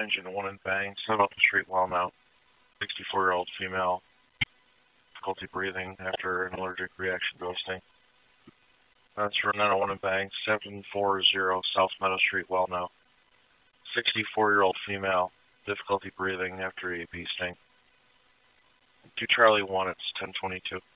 engine 1 in Banks, head off the street well now. 64-year-old female, difficulty breathing after an allergic reaction to ghosting. That's for 901 in Banks, 740 South Meadow Street well now. 64-year-old female, difficulty breathing after a bee sting. 2 Charlie 1, it's 1022.